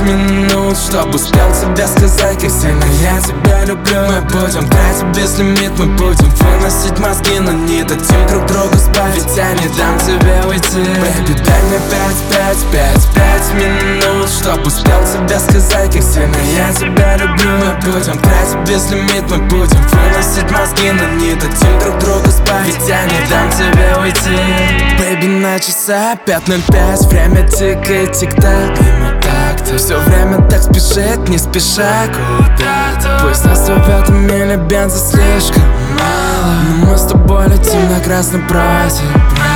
минут, чтобы успел тебе сказать, как сильно я тебя люблю. Мы будем тратить без лимит, мы будем выносить мозги, но не дадим друг другу спать, ведь я не дам тебе уйти. Baby, дай мне 5 минут, чтобы успел тебе сказать, как сильно я тебя люблю. Мы будем тратить без лимит, мы будем выносить мозги, но не дадим друг другу спать, ведь я не дам тебе уйти. Baby, на часах 5:05, время тикает, тик-так, и мы так-то все время так спешит, не спеша куда-то. Пусть нас в этом мире бенза слишком мало, но мы с тобой летим на красном прате.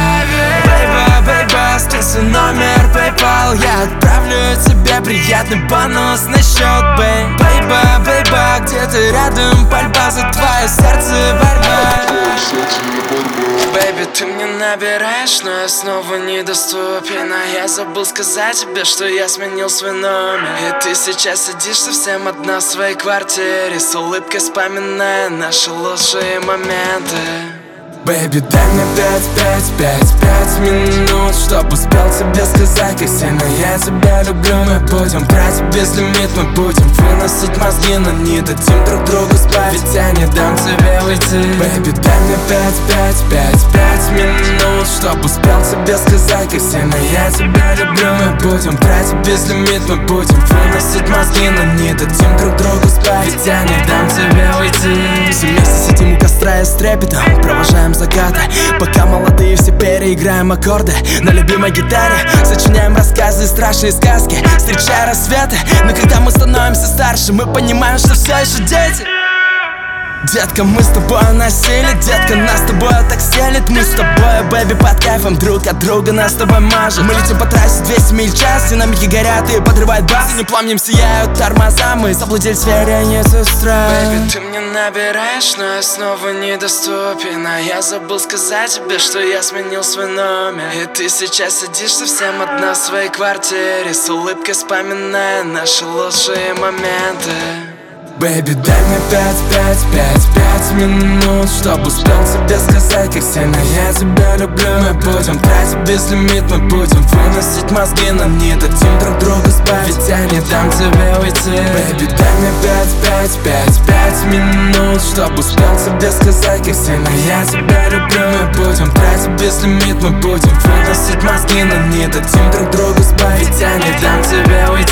Baby, скинься номер PayPal, я отправлю тебе приятный бонус на счет, baby, где-то рядом пальба, за твое сердце борьба. Baby, ты мне набираешь, но я снова недоступен. А я забыл сказать тебе, что я сменил свой номер. И ты сейчас сидишь совсем одна в своей квартире, с улыбкой вспоминая наши лучшие моменты. Baby, дай мне 5 минут, чтобы успел тебе сказать, как сильно я тебя люблю. Мы будем тратить без лимит, мы будем выносить мозги, но не дадим друг другу спать, ведь я не дам тебе уйти. Baby, дай мне 5 минут, чтобы успел тебе сказать, как сильно я тебя люблю. Мы будем тратить без лимит, мы будем выносить мозги, но не дадим друг другу спать, ведь я не дам тебе уйти. Все вместе сидим у костра и с трепетом провожаем закаты, пока молодые все переиграем аккорды на любимой гитаре, сочиняем рассказы и страшные сказки, встречая рассветы. Но когда мы становимся старше, мы понимаем, что все еще дети. Детка, мы с тобой носили, детка, нас с тобой так стелит. Мы с тобой, бэби, под кайфом, друг от друга нас с тобой мажет. Мы летим по трассе 200 миль в час, динамики горят и подрывают бас. Не пламенем сияют тормоза, мы заблудили в сфере несестра. Бэби, ты мне набираешь, но я снова недоступен. А я забыл сказать тебе, что я сменил свой номер. И ты сейчас сидишь совсем одна в своей квартире, с улыбкой вспоминая наши лучшие моменты. Baby, дай мне 5 минут, чтобы успел тебе сказать, как сильно я тебя люблю. Мы будем тратить без лимит, мы будем выносить мозги, но не дадим друг другу спать, ведь я не дам тебе уйти. Baby, дай мне 5 минут, чтобы успел тебе сказать, как сильно я тебя люблю. Мы будем тратить без лимит, мы будем выносить мозги, но не дадим друг другу спать, ведь я не дам тебе уйти.